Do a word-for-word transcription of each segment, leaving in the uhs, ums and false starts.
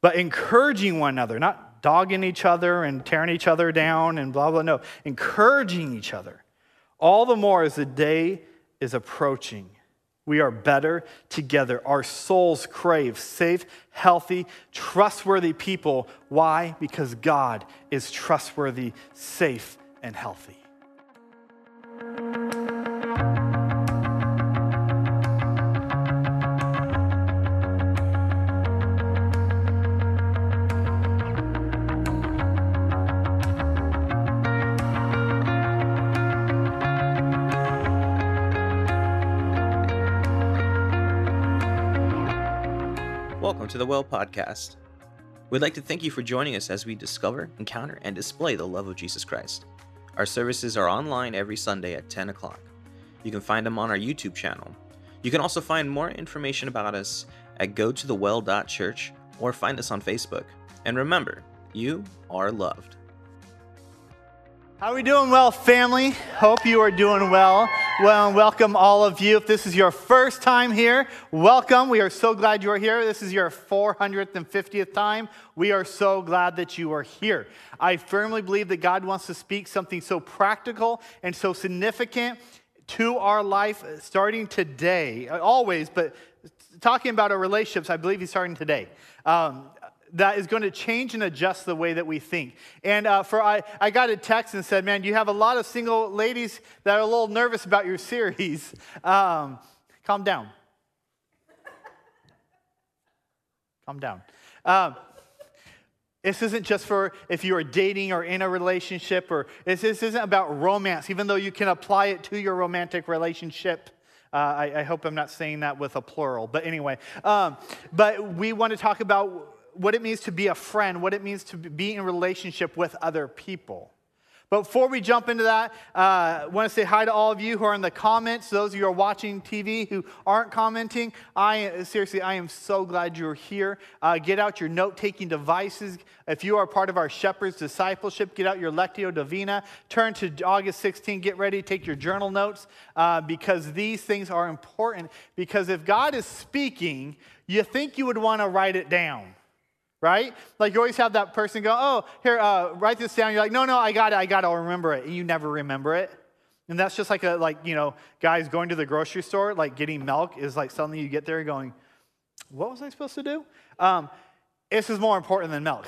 but encouraging one another, not dogging each other and tearing each other down and blah, blah, no. Encouraging each other. All the more as the day is approaching. We are better together. Our souls crave safe, healthy, trustworthy people. Why? Because God is trustworthy, safe, and healthy. Welcome to the Well Podcast. We'd like to thank you for joining us as we discover, encounter, and display the love of Jesus Christ. Our services are online every Sunday at ten o'clock. You can find them on our YouTube channel. You can also find more information about us at go to the well dot church or find us on Facebook. And remember, you are loved. How are we doing well, family? Hope you are doing well. Well, and welcome all of you. If this is your first time here, welcome. We are so glad you are here. This is your four hundred fiftieth time. We are so glad that you are here. I firmly believe that God wants to speak something so practical and so significant to our life starting today, always, but talking about our relationships, I believe he's starting today. Um, that is going to change and adjust the way that we think. And uh, for I, I got a text and said, man, you have a lot of single ladies that are a little nervous about your series. Um, calm down. Calm down. Um, this isn't just for if you are dating or in a relationship, or this, this isn't about romance, even though you can apply it to your romantic relationship. Uh, I, I hope I'm not saying that with a plural, but anyway. Um, but we want to talk about what it means to be a friend, what it means to be in relationship with other people. But before we jump into that, uh, I want to say hi to all of you who are in the comments, those of you who are watching T V who aren't commenting. I seriously, I am so glad you're here. Uh, get out your note-taking devices. If you are part of our Shepherd's Discipleship, get out your Lectio Divina. Turn to August sixteenth. Get ready to take your journal notes uh, because these things are important. Because if God is speaking, you think you would want to write it down. Right? Like you always have that person go, oh, here, uh, write this down. You're like, no, no, I got it. I got it. I'll remember it. And you never remember it. And that's just like, a like you know, guys going to the grocery store, like getting milk is like suddenly you get there going, what was I supposed to do? Um, this is more important than milk.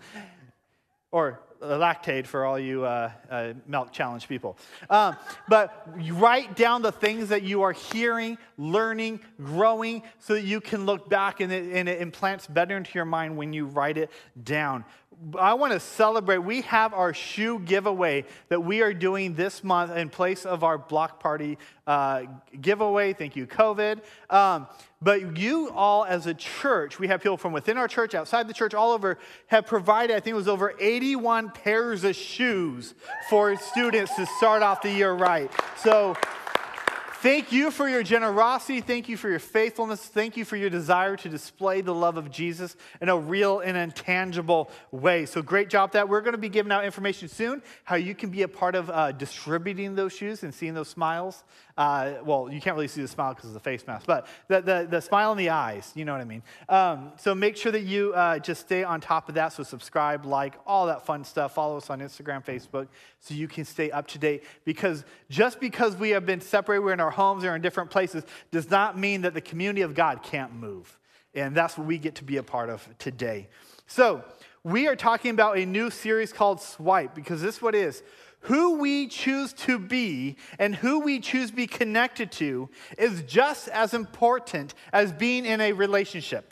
Or Lactaid for all you uh, uh, milk challenge people. Um, but you write down the things that you are hearing, learning, growing, so that you can look back and it, and it implants better into your mind when you write it down. I want to celebrate. We have our shoe giveaway that we are doing this month in place of our block party uh, giveaway. Thank you, COVID. Um, but you all as a church, we have people from within our church, outside the church, all over, have provided, I think it was over eighty-one pairs of shoes for students to start off the year right. So thank you for your generosity. Thank you for your faithfulness. Thank you for your desire to display the love of Jesus in a real and intangible way. So great job with that. We're going to be giving out information soon, how you can be a part of uh, distributing those shoes and seeing those smiles. Uh, well, you can't really see the smile because of the face mask, but the, the, the smile in the eyes, you know what I mean? Um, so make sure that you uh, just stay on top of that. So subscribe, like, all that fun stuff. Follow us on Instagram, Facebook, so you can stay up to date. Because just because we have been separated, we're in our homes or in different places, does not mean that the community of God can't move. And that's what we get to be a part of today. So we are talking about a new series called Swipe, because this is what it is. Who we choose to be and who we choose to be connected to is just as important as being in a relationship.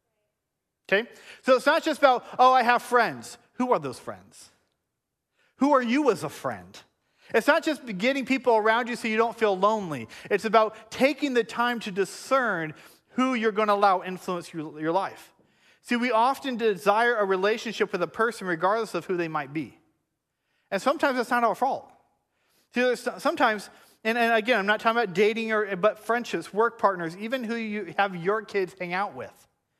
Okay? So it's not just about, oh, I have friends. Who are those friends? Who are you as a friend? It's not just getting people around you so you don't feel lonely. It's about taking the time to discern who you're going to allow influence your, your life. See, we often desire a relationship with a person regardless of who they might be. And sometimes that's not our fault. See, there's sometimes, and, and again, I'm not talking about dating, or but friendships, work partners, even who you have your kids hang out with.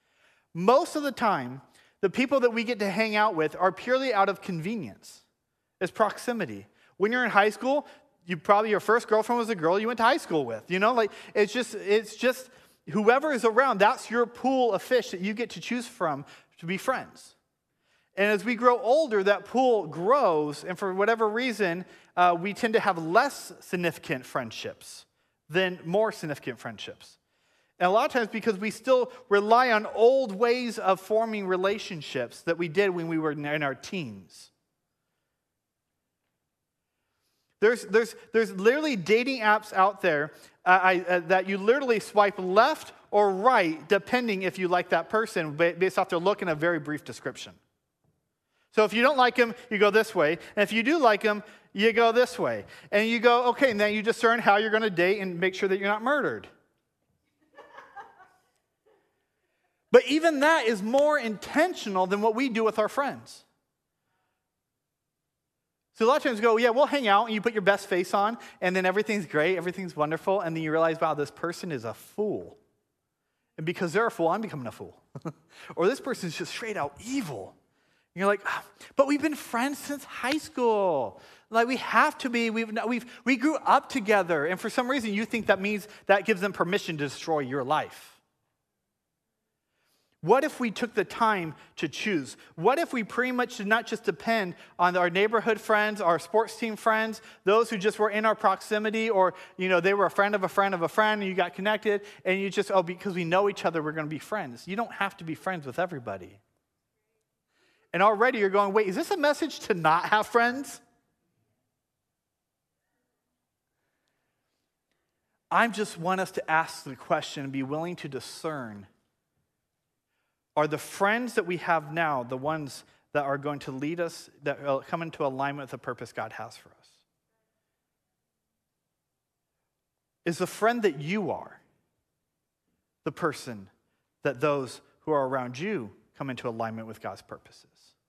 Most of the time, the people that we get to hang out with are purely out of convenience. It's proximity. When you're in high school, you probably, your first girlfriend was a girl you went to high school with. You know, like it's just, it's just whoever is around, that's your pool of fish that you get to choose from to be friends. And as we grow older, that pool grows, and for whatever reason, uh, we tend to have less significant friendships than more significant friendships. And a lot of times because we still rely on old ways of forming relationships that we did when we were in our teens. There's, there's, there's literally dating apps out there uh, I, uh, that you literally swipe left or right depending if you like that person based off their look and a very brief description. So if you don't like them, you go this way. And if you do like them, you go this way. And you go, okay, and then you discern how you're going to date and make sure that you're not murdered. But even that is more intentional than what we do with our friends. So a lot of times you go, yeah, we'll hang out, and you put your best face on, and then everything's great, everything's wonderful, and then you realize, wow, this person is a fool. And because they're a fool, I'm becoming a fool. Or this person's just straight out evil. And you're like, oh, but we've been friends since high school. Like, we have to be. We've, we've, we grew up together, and for some reason you think that means that gives them permission to destroy your life. What if we took the time to choose? What if we pretty much did not just depend on our neighborhood friends, our sports team friends, those who just were in our proximity, or, you know, they were a friend of a friend of a friend, and you got connected, and you just, oh, because we know each other, we're going to be friends. You don't have to be friends with everybody. And already you're going, wait, is this a message to not have friends? I just want us to ask the question and be willing to discern. Are the friends that we have now the ones that are going to lead us, that will come into alignment with the purpose God has for us? Is the friend that you are the person that those who are around you come into alignment with God's purposes?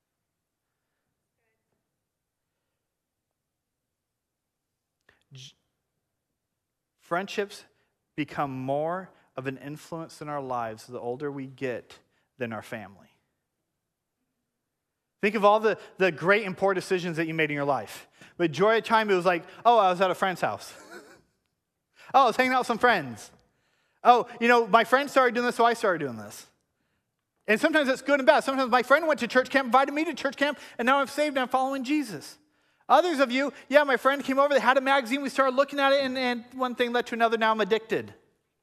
Friendships become more of an influence in our lives the older we get than our family. Think of all the, the great and poor decisions that you made in your life. Majority of the time it was like, oh, I was at a friend's house. Oh, I was hanging out with some friends. Oh, you know, my friend started doing this, so I started doing this. And sometimes it's good and bad. Sometimes my friend went to church camp, invited me to church camp, and now I'm saved and I'm following Jesus. Others of you, yeah, my friend came over, they had a magazine, we started looking at it, and, and one thing led to another, now I'm addicted.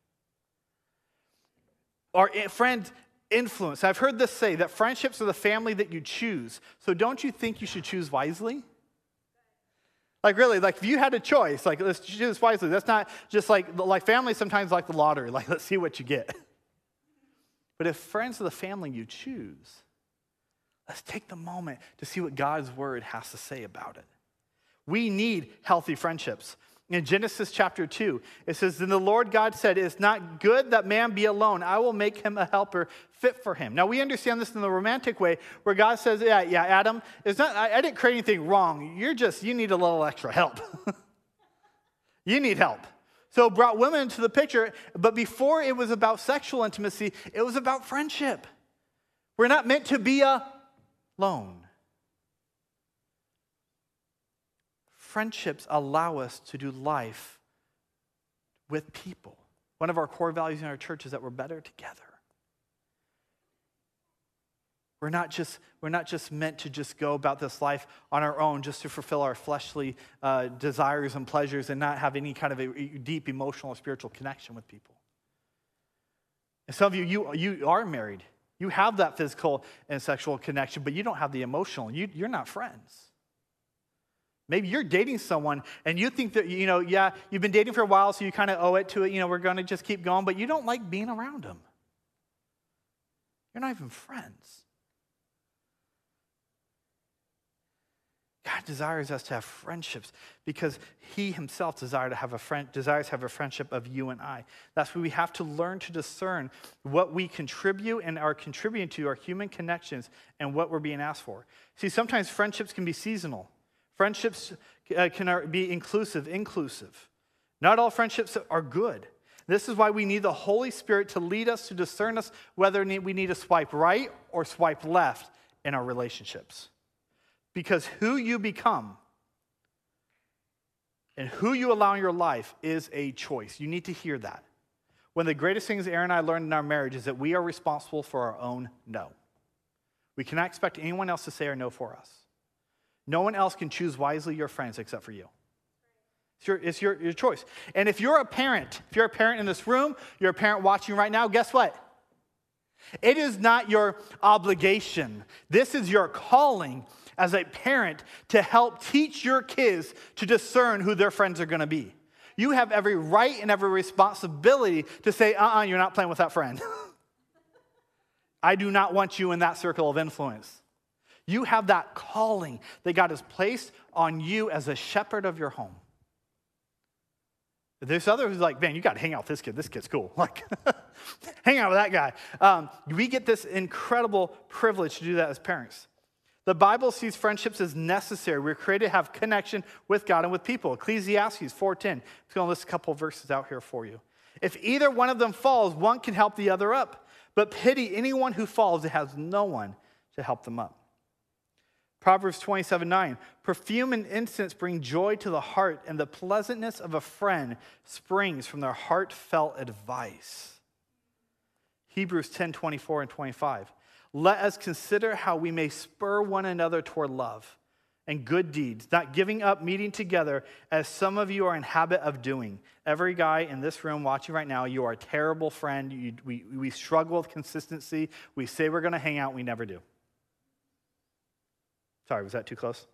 Our friend influence. I've heard this say that friendships are the family that you choose. So don't you think you should choose wisely? Like really, like if you had a choice, like let's choose wisely. That's not just like, like family sometimes like the lottery, like let's see what you get. But if friends are the family you choose, let's take the moment to see what God's word has to say about it. We need healthy friendships. In Genesis chapter two, it says, then the Lord God said, it's not good that man be alone. I will make him a helper fit for him. Now, we understand this in the romantic way, where God says, yeah, yeah, Adam, it's not, I, I didn't create anything wrong. You're just, you need a little extra help. You need help. So brought women into the picture, but before it was about sexual intimacy, it was about friendship. We're not meant to be alone. Friendships allow us to do life with people. One of our core values in our church is that we're better together. We're not just, we're not just meant to just go about this life on our own just to fulfill our fleshly uh, desires and pleasures and not have any kind of a deep emotional or spiritual connection with people. And some of you, you, you are married. You have that physical and sexual connection, but you don't have the emotional. You, you're not friends. Maybe you're dating someone and you think that, you know, yeah, you've been dating for a while, so you kind of owe it to it. You know, we're going to just keep going, but you don't like being around them. You're not even friends. God desires us to have friendships because he himself desires to have a friend, desires to have a friendship of you and I. That's why we have to learn to discern what we contribute and are contributing to our human connections and what we're being asked for. See, sometimes friendships can be seasonal. Friendships uh, can be inclusive, inclusive. Not all friendships are good. This is why we need the Holy Spirit to lead us, to discern us whether we need to swipe right or swipe left in our relationships. Because who you become and who you allow in your life is a choice. You need to hear that. One of the greatest things Aaron and I learned in our marriage is that we are responsible for our own no. We cannot expect anyone else to say or no for us. No one else can choose wisely your friends except for you. It's your, it's your, your choice. And if you're a parent, if you're a parent in this room, you're a parent watching right now, guess what? It is not your obligation. This is your calling as a parent to help teach your kids to discern who their friends are going to be. You have every right and every responsibility to say, uh-uh, you're not playing with that friend. I do not want you in that circle of influence. You have that calling that God has placed on you as a shepherd of your home. There's others who's like, man, you got to hang out with this kid. This kid's cool. Like, hang out with that guy. Um, we get this incredible privilege to do that as parents. The Bible sees friendships as necessary. We're created to have connection with God and with people. Ecclesiastes four ten. I'm going to list a couple of verses out here for you. If either one of them falls, one can help the other up. But pity anyone who falls that has no one to help them up. Proverbs twenty-seven nine. Perfume and incense bring joy to the heart, and the pleasantness of a friend springs from their heartfelt advice. Hebrews ten twenty-four and twenty-five. Let us consider how we may spur one another toward love and good deeds, not giving up meeting together as some of you are in habit of doing. Every guy in this room watching right now, you are a terrible friend. You, we, we struggle with consistency. We say we're going to hang out, we never do. Sorry, was that too close?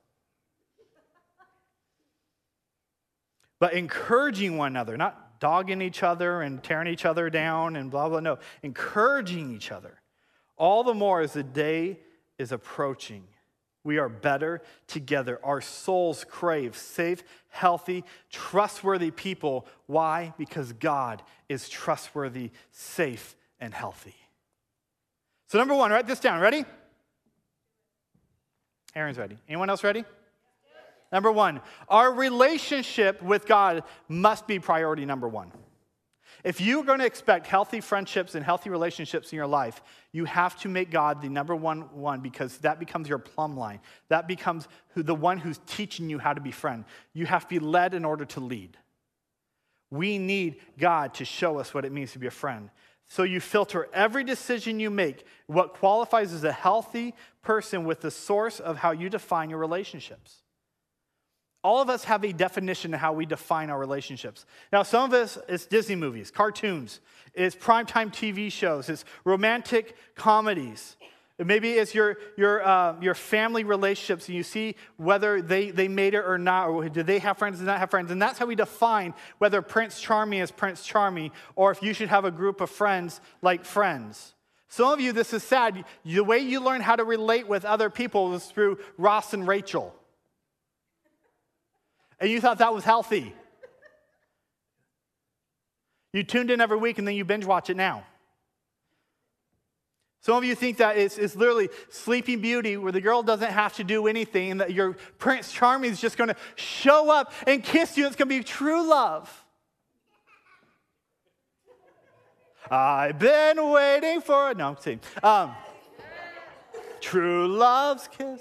But encouraging one another, not dogging each other and tearing each other down and blah, blah, no. Encouraging each other. All the more as the day is approaching. We are better together. Our souls crave safe, healthy, trustworthy people. Why? Because God is trustworthy, safe, and healthy. So number one, write this down. Ready? Aaron's ready. Anyone else ready? Number one, our relationship with God must be priority number one. If you're going to expect healthy friendships and healthy relationships in your life, you have to make God the number one one because that becomes your plumb line. That becomes who, the one who's teaching you how to be friend. You have to be led in order to lead. We need God to show us what it means to be a friend. So you filter every decision you make, what qualifies as a healthy person with the source of how you define your relationships. All of us have a definition of how we define our relationships. Now, some of us, it's Disney movies, cartoons, it's primetime T V shows, it's romantic comedies. Maybe it's your your uh, your family relationships, and you see whether they, they made it or not, or do they have friends or not have friends. And that's how we define whether Prince Charming is Prince Charming, or if you should have a group of friends like friends. Some of you, this is sad, the way you learn how to relate with other people is through Ross and Rachel. And you thought that was healthy. You tuned in every week and then you binge watch it now. Some of you think that it's, it's literally Sleeping Beauty where the girl doesn't have to do anything and that your Prince Charming is just going to show up and kiss you and it's going to be true love. I've been waiting for, no, I'm kidding. Um, true love's kiss.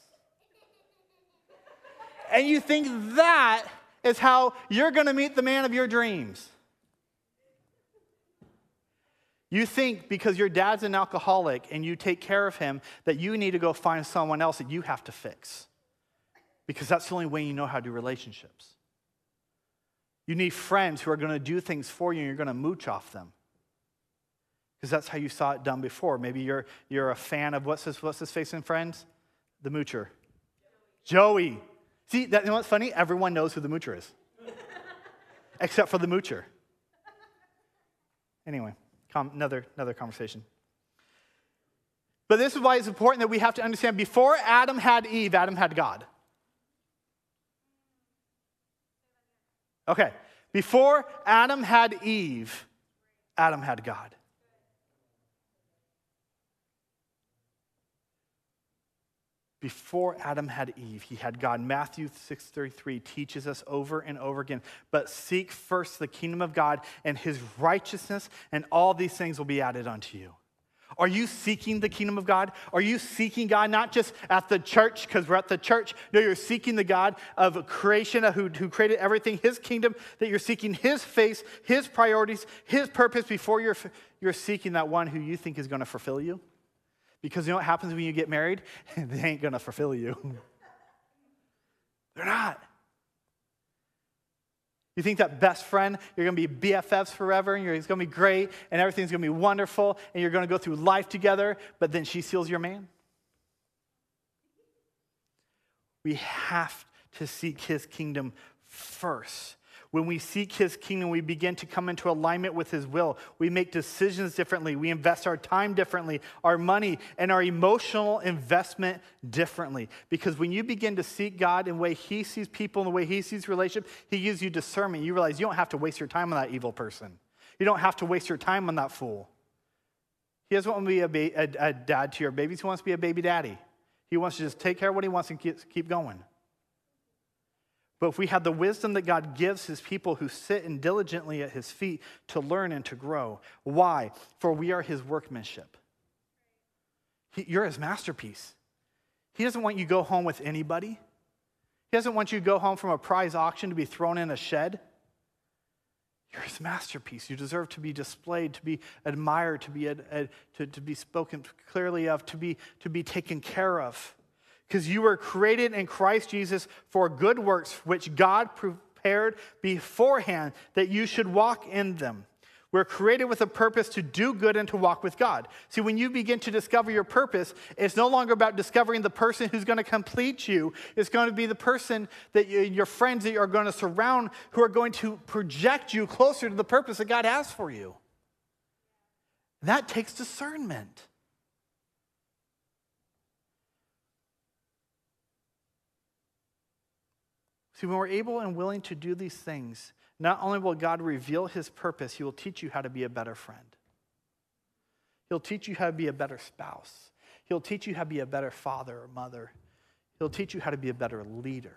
And you think that is how you're going to meet the man of your dreams. You think because your dad's an alcoholic and you take care of him that you need to go find someone else that you have to fix. Because that's the only way you know how to do relationships. You need friends who are going to do things for you and you're going to mooch off them. Because that's how you saw it done before. Maybe you're, you're a fan of, what's his, what's his face in Friends? The moocher. Joey. Joey. See, that, you know what's funny? Everyone knows who the moocher is. Except for the moocher. Anyway, com- another, another conversation. But this is why it's important that we have to understand before Adam had Eve, Adam had God. Okay. Before Adam had Eve, Adam had God. Before Adam had Eve, he had God. Matthew six thirty-three teaches us over and over again, but seek first the kingdom of God and his righteousness, and all these things will be added unto you. Are you seeking the kingdom of God? Are you seeking God not just at the church because we're at the church? No, you're seeking the God of creation who, who created everything, his kingdom, that you're seeking his face, his priorities, his purpose before you're, you're seeking that one who you think is going to fulfill you. Because you know what happens when you get married? They ain't going to fulfill you. They're not. You think that best friend, you're going to be B F Fs forever, and you're, it's going to be great, and everything's going to be wonderful, and you're going to go through life together, but then she steals your man? We have to seek his kingdom first. When we seek his kingdom, we begin to come into alignment with his will. We make decisions differently. We invest our time differently, our money, and our emotional investment differently. Because when you begin to seek God in the way he sees people, in the way he sees relationship, he gives you discernment. You realize you don't have to waste your time on that evil person. You don't have to waste your time on that fool. He doesn't want to be a, ba- a, a dad to your babies. He wants to be a baby daddy. He wants to just take care of what he wants and keep, keep going. But if we have the wisdom that God gives his people who sit and diligently at his feet to learn and to grow. Why? For we are his workmanship. He, you're his masterpiece. He doesn't want you to go home with anybody. He doesn't want you to go home from a prize auction to be thrown in a shed. You're his masterpiece. You deserve to be displayed, to be admired, to be, ad, ad, to, to be spoken clearly of, to be, to be taken care of. Because you were created in Christ Jesus for good works, which God prepared beforehand that you should walk in them. We're created with a purpose to do good and to walk with God. See, when you begin to discover your purpose, it's no longer about discovering the person who's going to complete you. It's going to be the person that you, your friends that you are going to surround who are going to project you closer to the purpose that God has for you. That takes discernment. See, when we're able and willing to do these things, not only will God reveal his purpose, he will teach you how to be a better friend. He'll teach you how to be a better spouse. He'll teach you how to be a better father or mother. He'll teach you how to be a better leader.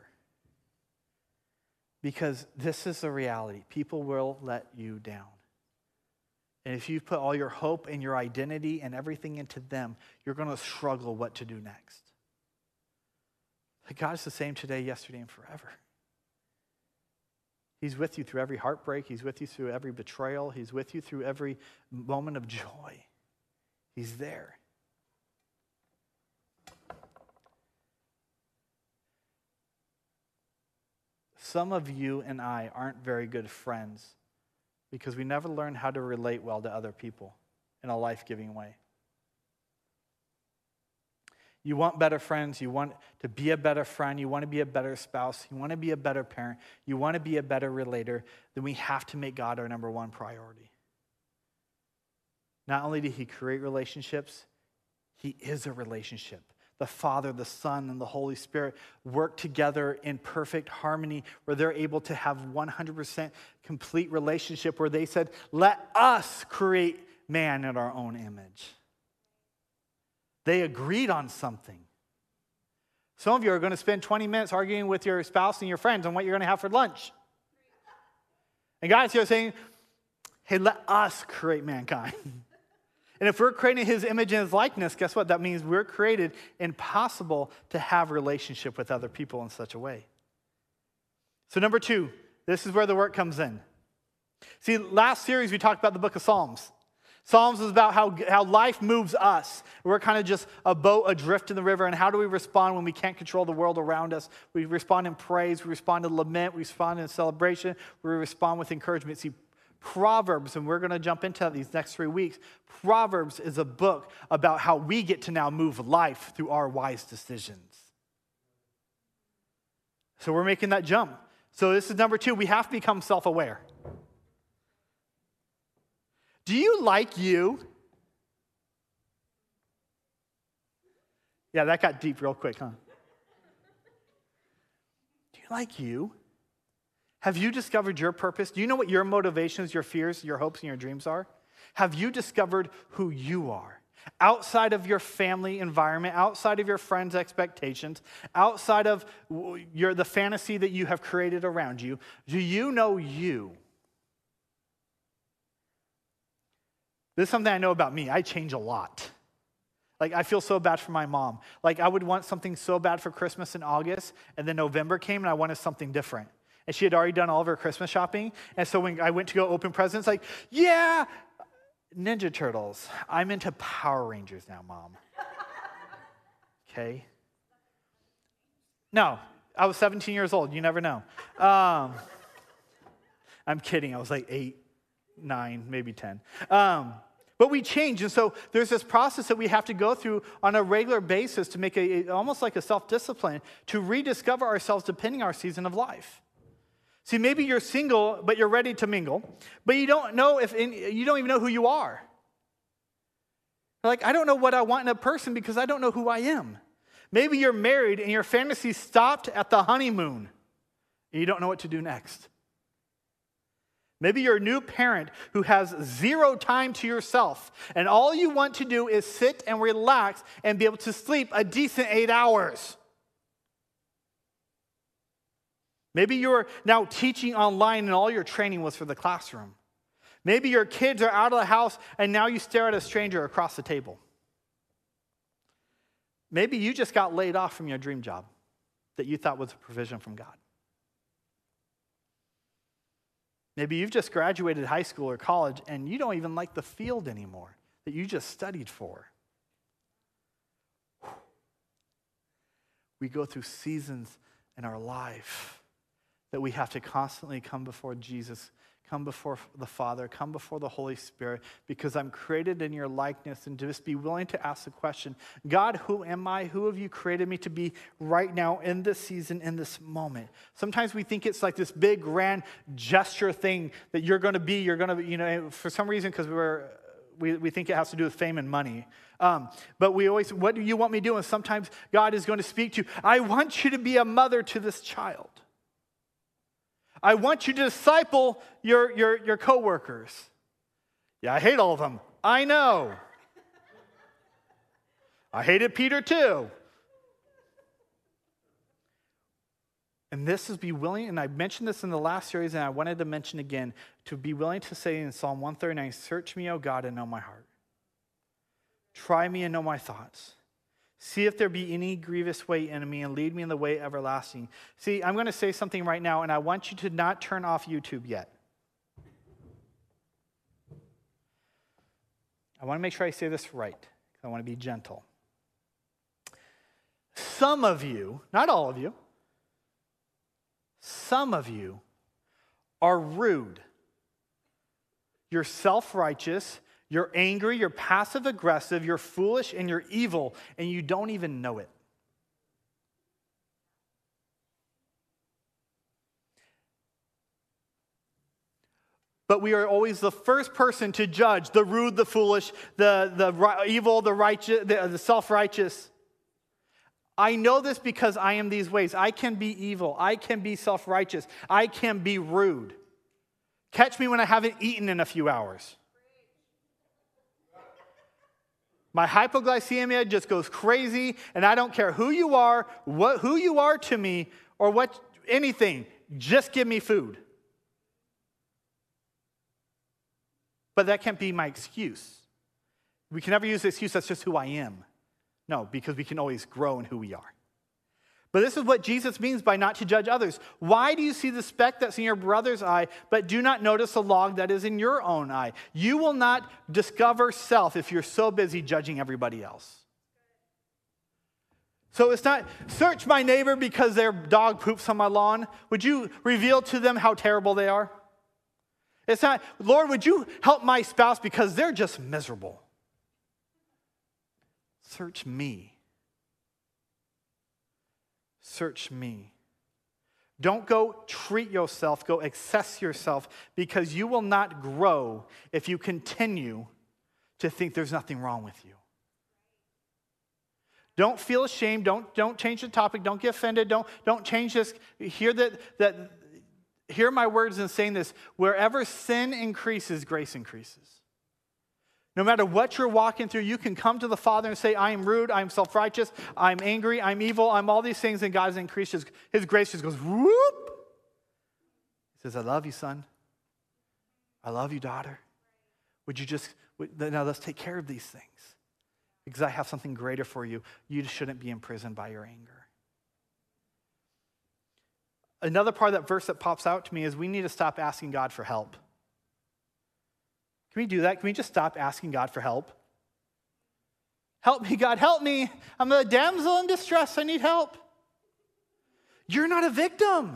Because this is the reality. People will let you down. And if you put all your hope and your identity and everything into them, you're going to struggle what to do next. But God's the same today, yesterday, and forever. He's with you through every heartbreak. He's with you through every betrayal. He's with you through every moment of joy. He's there. Some of you and I aren't very good friends because we never learn how to relate well to other people in a life-giving way. You want better friends. You want to be a better friend. You want to be a better spouse. You want to be a better parent. You want to be a better relator. Then we have to make God our number one priority. Not only did he create relationships, he is a relationship. The Father, the Son, and the Holy Spirit work together in perfect harmony where they're able to have one hundred percent complete relationship where they said, let us create man in our own image. They agreed on something. Some of you are going to spend twenty minutes arguing with your spouse and your friends on what you're going to have for lunch. And God's here saying, hey, let us create mankind. And if we're creating his image and his likeness, guess what? That means we're created impossible to have relationship with other people in such a way. So number two, this is where the work comes in. See, last series we talked about the book of Psalms. Psalms is about how, how life moves us. We're kind of just a boat adrift in the river, and how do we respond when we can't control the world around us? We respond in praise, we respond in lament, we respond in celebration, we respond with encouragement. See, Proverbs, and we're going to jump into that these next three weeks, Proverbs is a book about how we get to now move life through our wise decisions. So we're making that jump. So this is number two, we have to become self-aware. Do you like you? Yeah, that got deep real quick, huh? Do you like you? Have you discovered your purpose? Do you know what your motivations, your fears, your hopes, and your dreams are? Have you discovered who you are? Outside of your family environment, outside of your friends' expectations, outside of your, the fantasy that you have created around you, do you know you? This is something I know about me. I change a lot. Like, I feel so bad for my mom. Like, I would want something so bad for Christmas in August, and then November came, and I wanted something different. And she had already done all of her Christmas shopping, and so when I went to go open presents, like, yeah, Ninja Turtles. I'm into Power Rangers now, Mom. okay? No, I was seventeen years old. You never know. Um, I'm kidding. I was like eight, nine, maybe ten. Um, but we change. And so there's this process that we have to go through on a regular basis to make a, almost like a self-discipline to rediscover ourselves depending on our season of life. See, maybe you're single, but you're ready to mingle, but you don't know if, in, you don't even know who you are. Like, I don't know what I want in a person because I don't know who I am. Maybe you're married and your fantasy stopped at the honeymoon and you don't know what to do next. Maybe you're a new parent who has zero time to yourself, and all you want to do is sit and relax and be able to sleep a decent eight hours. Maybe you're now teaching online and all your training was for the classroom. Maybe your kids are out of the house and now you stare at a stranger across the table. Maybe you just got laid off from your dream job that you thought was a provision from God. Maybe you've just graduated high school or college and you don't even like the field anymore that you just studied for. We go through seasons in our life that we have to constantly come before Jesus, come before the Father, come before the Holy Spirit, because I'm created in your likeness, and to just be willing to ask the question, God, who am I? Who have you created me to be right now in this season, in this moment? Sometimes we think it's like this big, grand gesture thing that you're going to be, you're going to, you know, for some reason, because we're, we, we think it has to do with fame and money. Um, but we always, what do you want me to do? And sometimes God is going to speak to you. I want you to be a mother to this child. I want you to disciple your, your, your coworkers. Yeah, I hate all of them. I know. I hated Peter too. And this is be willing, and I mentioned this in the last series, and I wanted to mention again, to be willing to say in Psalm one thirty-nine, search me, O God, and know my heart. Try me and know my thoughts. See if there be any grievous way in me and lead me in the way everlasting. See, I'm going to say something right now, and I want you to not turn off YouTube yet. I want to make sure I say this right, because I want to be gentle. Some of you, not all of you, some of you are rude. You're self-righteous. You're angry, you're passive-aggressive, you're foolish, and you're evil, and you don't even know it. But we are always the first person to judge the rude, the foolish, the, the evil, the righteous, the, the self-righteous. I know this because I am these ways. I can be evil. I can be self-righteous. I can be rude. Catch me when I haven't eaten in a few hours. My hypoglycemia just goes crazy, and I don't care who you are, what, who you are to me, or what anything. Just give me food. But that can't be my excuse. We can never use the excuse, that's just who I am. No, because we can always grow in who we are. But this is what Jesus means by not to judge others. Why do you see the speck that's in your brother's eye, but do not notice the log that is in your own eye? You will not discover self if you're so busy judging everybody else. So it's not, search my neighbor because their dog poops on my lawn. Would you reveal to them how terrible they are? It's not, Lord, would you help my spouse because they're just miserable? Search me. Search me. Don't go treat yourself, go access yourself, because you will not grow if you continue to think there's nothing wrong with you. Don't feel ashamed. Don't, don't change the topic. Don't get offended. Don't, don't change this. Hear that, that, hear my words in saying this. Wherever sin increases, grace increases. No matter what you're walking through, you can come to the Father and say, I am rude, I am self-righteous, I'm angry, I'm evil, I'm all these things, and God increases. His grace just goes, whoop. He says, I love you, son. I love you, daughter. Would you just, now let's take care of these things. Because I have something greater for you. You shouldn't be imprisoned by your anger. Another part of that verse that pops out to me is we need to stop asking God for help. Can we do that? Can we just stop asking God for help? Help me, God, help me. I'm a damsel in distress. I need help. You're not a victim.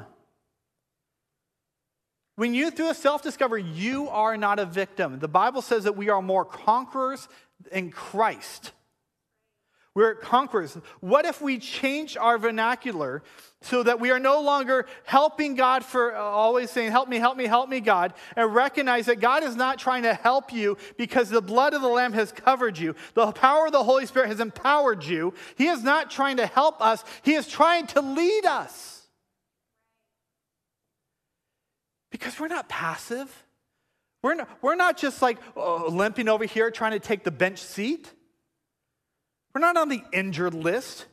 When you through a self-discovery, you are not a victim. The Bible says that we are more conquerors in Christ. We're conquerors. What if we change our vernacular so that we are no longer helping God for uh, always saying, help me, help me, help me, God, and recognize that God is not trying to help you because the blood of the Lamb has covered you. The power of the Holy Spirit has empowered you. He is not trying to help us. He is trying to lead us. Because we're not passive. We're not, we're not just like oh, limping over here trying to take the bench seat. We're not on the injured list.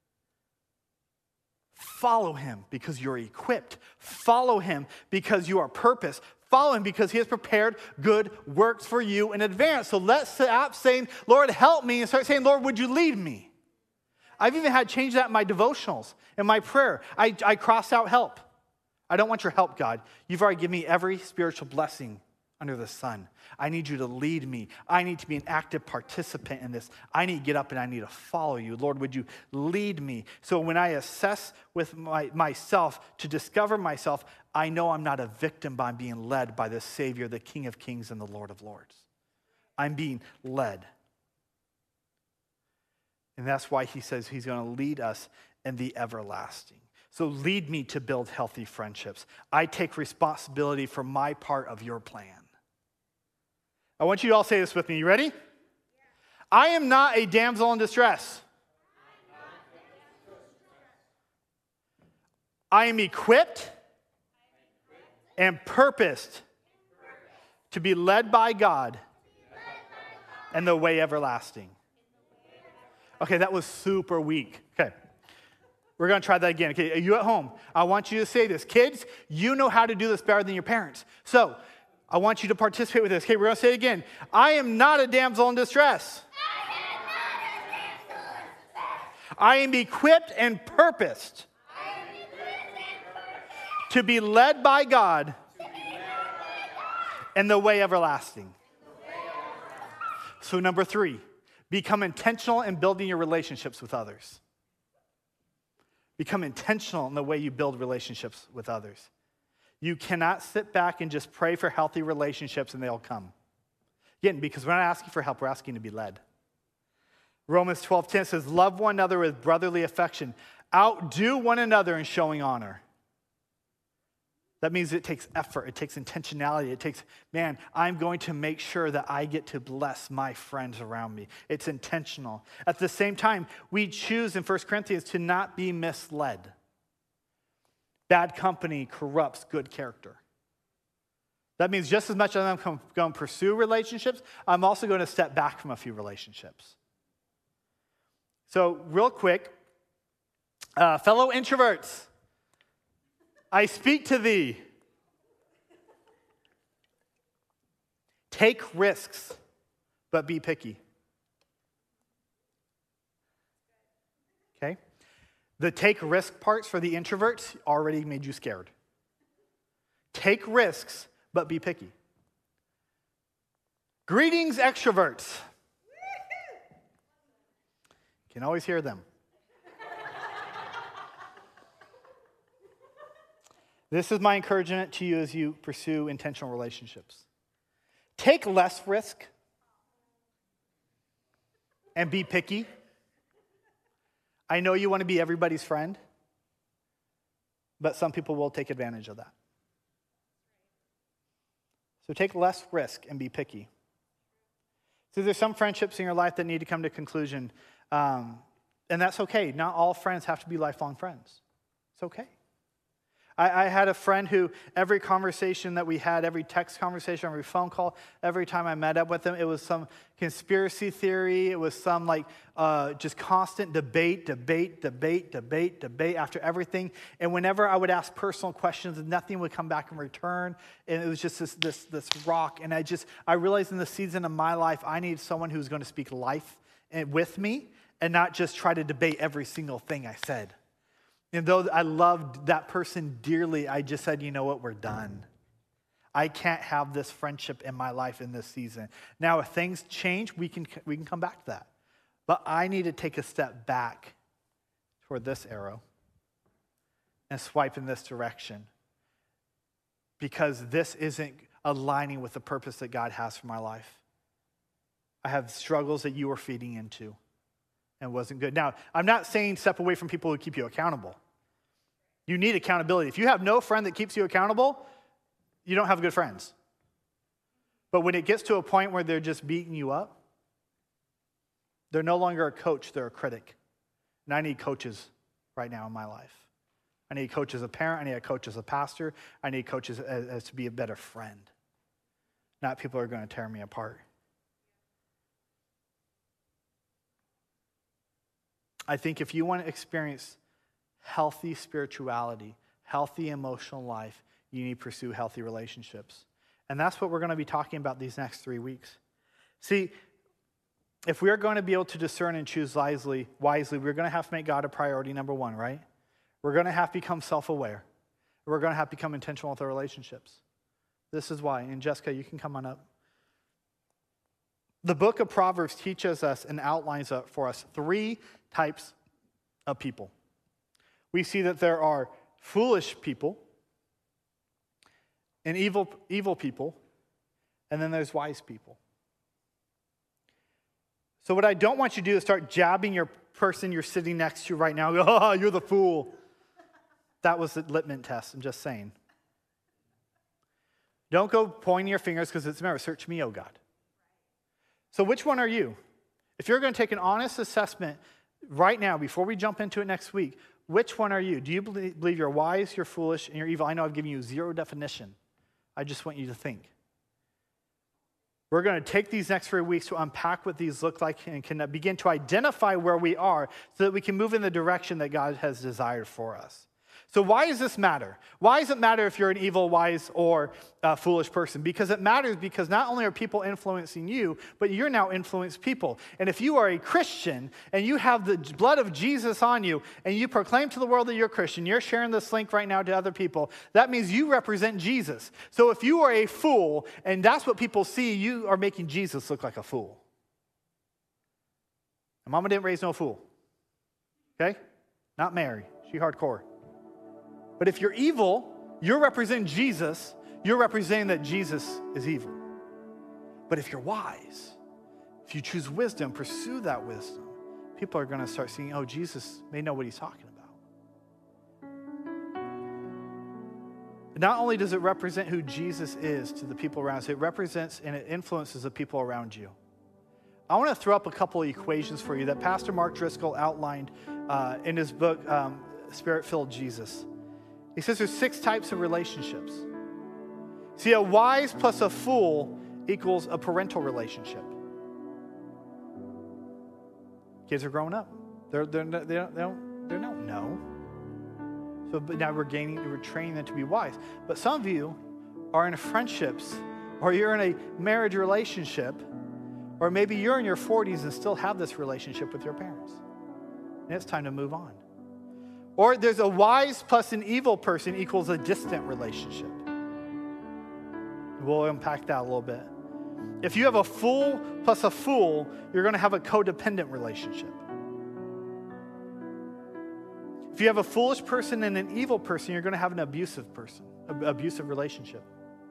Follow him because you're equipped. Follow him because you are purposed. Follow him because he has prepared good works for you in advance. So let's stop saying, Lord, help me, and start saying, Lord, would you lead me? I've even had to change that in my devotionals, in my prayer. I, I cross out help. I don't want your help, God. You've already given me every spiritual blessing under the sun. I need you to lead me. I need to be an active participant in this. I need to get up and I need to follow you. Lord, would you lead me? So when I assess with my, myself to discover myself, I know I'm not a victim, but I'm being led by the Savior, the King of Kings and the Lord of Lords. I'm being led. And that's why he says he's going to lead us in the everlasting. So lead me to build healthy friendships. I take responsibility for my part of your plan. I want you to all say this with me. You ready? Yeah. I am not a damsel in distress. I am equipped and purposed to be led by God and the way everlasting. Okay, that was super weak. Okay. We're going to try that again. Okay, are you at home? I want you to say this. Kids, you know how to do this better than your parents. So I want you to participate with this. Okay, we're going to say it again. I am not a damsel in distress. I am not a damsel in distress. I am equipped and purposed, I am equipped and purposed to be led by God, to be led by God in the way everlasting. The way everlasting. So number three, become intentional in building your relationships with others. Become intentional in the way you build relationships with others. You cannot sit back and just pray for healthy relationships and they'll come. Again, because we're not asking for help, we're asking to be led. Romans twelve ten says, love one another with brotherly affection. Outdo one another in showing honor. That means it takes effort. It takes intentionality. It takes, man, I'm going to make sure that I get to bless my friends around me. It's intentional. At the same time, we choose in First Corinthians to not be misled. Bad company corrupts good character. That means just as much as I'm going to pursue relationships, I'm also going to step back from a few relationships. So real quick, uh, fellow introverts, I speak to thee. Take risks, but be picky. Okay? The take risk parts for the introverts already made you scared. Take risks, but be picky. Greetings, extroverts. Can always hear them. This is my encouragement to you as you pursue intentional relationships. Take less risk and be picky. I know you want to be everybody's friend, but some people will take advantage of that. So take less risk and be picky. So there's some friendships in your life that need to come to conclusion, um, and that's okay. Not all friends have to be lifelong friends. It's okay. I, I had a friend who every conversation that we had, every text conversation, every phone call, every time I met up with him, it was some conspiracy theory. It was some like uh, just constant debate, debate, debate, debate, debate after everything. And whenever I would ask personal questions, nothing would come back in return. And it was just this, this, this rock. And I just, I realized in the season of my life, I need someone who's going to speak life with me and not just try to debate every single thing I said. And though I loved that person dearly, I just said, you know what, we're done. I can't have this friendship in my life in this season. Now, if things change, we can we can come back to that. But I need to take a step back toward this arrow and swipe in this direction, because this isn't aligning with the purpose that God has for my life. I have struggles that you are feeding into and wasn't good. Now, I'm not saying step away from people who keep you accountable. You need accountability. If you have no friend that keeps you accountable, you don't have good friends. But when it gets to a point where they're just beating you up, they're no longer a coach, they're a critic. And I need coaches right now in my life. I need a coach as a parent. I need a coach as a pastor. I need coaches as, as to be a better friend. Not people who are going to tear me apart. I think if you want to experience healthy spirituality, healthy emotional life, you need to pursue healthy relationships. And that's what we're going to be talking about these next three weeks. See, if we are going to be able to discern and choose wisely, wisely, we're going to have to make God a priority, number one, right? We're going to have to become self-aware. We're going to have to become intentional with our relationships. This is why. And Jessica, you can come on up. The book of Proverbs teaches us and outlines for us three types of people. We see that there are foolish people and evil, evil people, and then there's wise people. So what I don't want you to do is start jabbing your person you're sitting next to right now. Oh, you're the fool. That was the litmus test, I'm just saying. Don't go pointing your fingers, because it's, remember, search me, oh God. So which one are you? If you're going to take an honest assessment right now, before we jump into it next week, which one are you? Do you believe you're wise, you're foolish, and you're evil? I know I've given you zero definition. I just want you to think. We're going to take these next three weeks to unpack what these look like and can begin to identify where we are so that we can move in the direction that God has desired for us. So why does this matter? Why does it matter if you're an evil, wise, or uh, foolish person? Because it matters because not only are people influencing you, but you're now influeing people. And if you are a Christian and you have the blood of Jesus on you and you proclaim to the world that you're a Christian, you're sharing this link right now to other people, that means you represent Jesus. So if you are a fool and that's what people see, you are making Jesus look like a fool. And Mama didn't raise no fool. Okay? Not Mary. She hardcore. But if you're evil, you're representing Jesus, you're representing that Jesus is evil. But if you're wise, if you choose wisdom, pursue that wisdom, people are going to start seeing, oh, Jesus may know what he's talking about. Not only does it represent who Jesus is to the people around us, it represents and it influences the people around you. I want to throw up a couple of equations for you that Pastor Mark Driscoll outlined uh, in his book, um, Spirit-Filled Jesus. He says there's six types of relationships. See, a wise plus a fool equals a parental relationship. Kids are growing up. They're, they're, they don't, they don't, they don't know. So but now we're gaining, we're training them to be wise. But some of you are in friendships, or you're in a marriage relationship, or maybe you're in your forties and still have this relationship with your parents. And it's time to move on. Or there's a wise plus an evil person equals a distant relationship. We'll unpack that a little bit. If you have a fool plus a fool, you're going to have a codependent relationship. If you have a foolish person and an evil person, you're going to have an abusive person, an abusive relationship.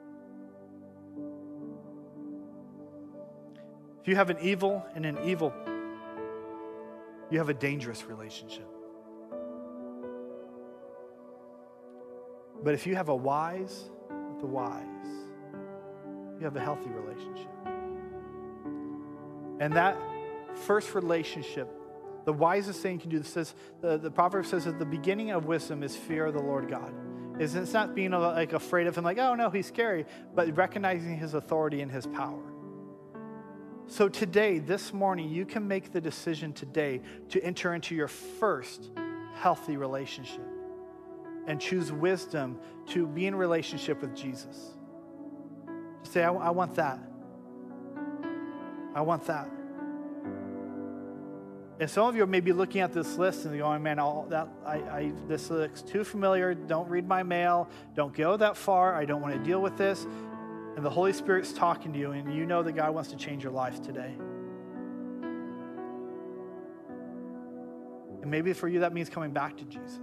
If you have an evil and an evil, you have a dangerous relationship. But if you have a wise with a wise, you have a healthy relationship. And that first relationship, the wisest thing you can do, says the, the proverb says that the beginning of wisdom is fear of the Lord God. It's, it's not being like afraid of him, like, oh no, he's scary, but recognizing his authority and his power. So today, this morning, you can make the decision today to enter into your first healthy relationship and choose wisdom to be in relationship with Jesus. Just say, I, I want that. I want that. And some of you may be looking at this list and going, man, all that I, I this looks too familiar. Don't read my mail. Don't go that far. I don't want to deal with this. And the Holy Spirit's talking to you, and you know that God wants to change your life today. Maybe for you that means coming back to Jesus.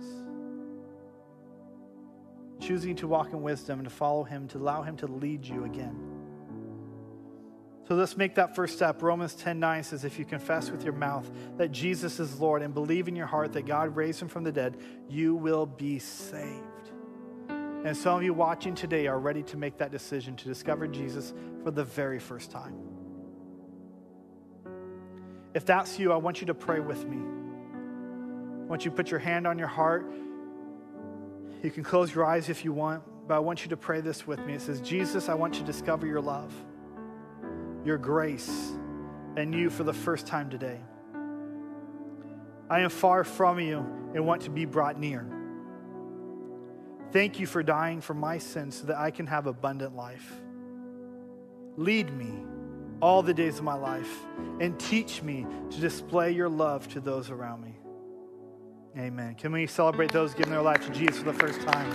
Choosing to walk in wisdom and to follow him, to allow him to lead you again. So let's make that first step. Romans ten nine says, if you confess with your mouth that Jesus is Lord and believe in your heart that God raised him from the dead, you will be saved. And some of you watching today are ready to make that decision to discover Jesus for the very first time. If that's you, I want you to pray with me. I want you to put your hand on your heart. You can close your eyes if you want, but I want you to pray this with me. It says, Jesus, I want you to discover your love, your grace, and you for the first time today. I am far from you and want to be brought near. Thank you for dying for my sins so that I can have abundant life. Lead me all the days of my life and teach me to display your love to those around me. Amen. Can we celebrate those giving their life to Jesus for the first time?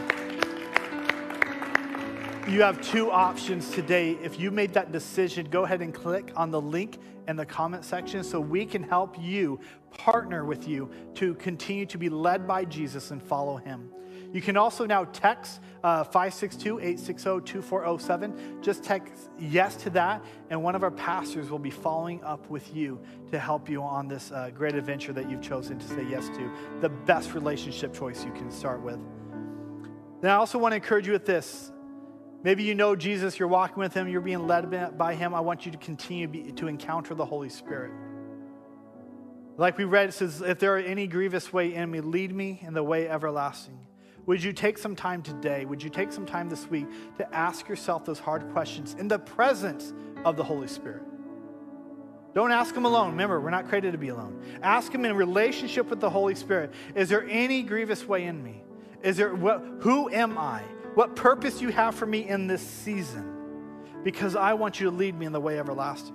You have two options today. If you made that decision, go ahead and click on the link in the comment section so we can help you, partner with you to continue to be led by Jesus and follow him. You can also now text uh, five six two, eight six zero, two four zero seven. Just text yes to that, and one of our pastors will be following up with you to help you on this uh, great adventure that you've chosen to say yes to. The best relationship choice you can start with. Then I also want to encourage you with this. Maybe you know Jesus, you're walking with him, you're being led by him. I want you to continue be, to encounter the Holy Spirit. Like we read, it says, if there are any grievous way in me, lead me in the way everlasting. Would you take some time today, would you take some time this week to ask yourself those hard questions in the presence of the Holy Spirit? Don't ask him alone. Remember, we're not created to be alone. Ask him in relationship with the Holy Spirit. Is there any grievous way in me? Is there, what, who am I? What purpose you have for me in this season? Because I want you to lead me in the way everlasting.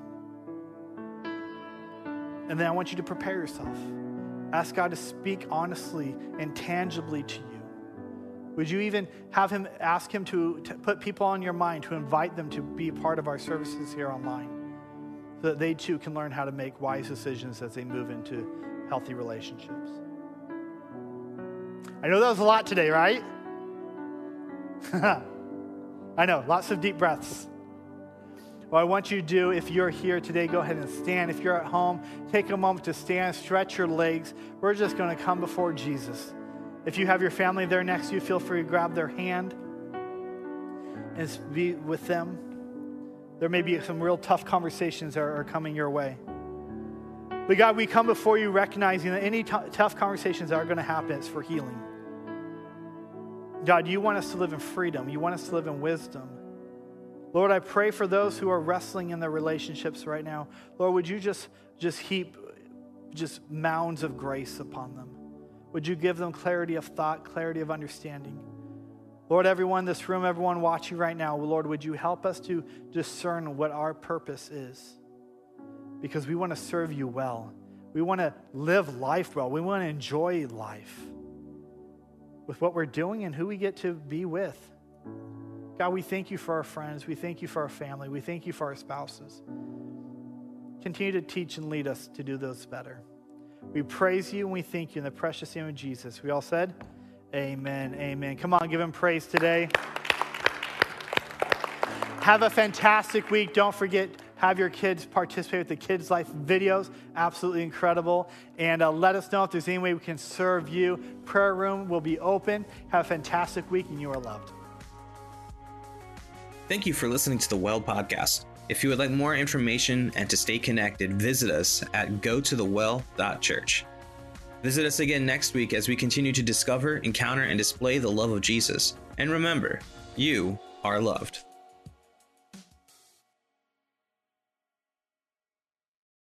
And then I want you to prepare yourself. Ask God to speak honestly and tangibly to you. Would you even have him, ask him to, to put people on your mind, to invite them to be a part of our services here online, so that they too can learn how to make wise decisions as they move into healthy relationships. I know that was a lot today, right? I know, lots of deep breaths. What I want you to do, if you're here today, go ahead and stand. If you're at home, take a moment to stand, stretch your legs. We're just going to come before Jesus. If you have your family there next to you, feel free to grab their hand and be with them. There may be some real tough conversations that are coming your way. But God, we come before you recognizing that any t- tough conversations that are going to happen, it's for healing. God, you want us to live in freedom. You want us to live in wisdom. Lord, I pray for those who are wrestling in their relationships right now. Lord, would you just, just heap just mounds of grace upon them? Would you give them clarity of thought, clarity of understanding? Lord, everyone in this room, everyone watching right now, Lord, would you help us to discern what our purpose is? Because we want to serve you well. We want to live life well. We want to enjoy life with what we're doing and who we get to be with. God, we thank you for our friends. We thank you for our family. We thank you for our spouses. Continue to teach and lead us to do those better. We praise you and we thank you in the precious name of Jesus. We all said, amen, amen. Come on, give him praise today. Have a fantastic week. Don't forget, have your kids participate with the Kids Life videos. Absolutely incredible. And uh, let us know if there's any way we can serve you. Prayer room will be open. Have a fantastic week and you are loved. Thank you for listening to the Well Podcast. If you would like more information and to stay connected, visit us at go to the well dot church. Visit us again next week as we continue to discover, encounter, and display the love of Jesus. And remember, you are loved.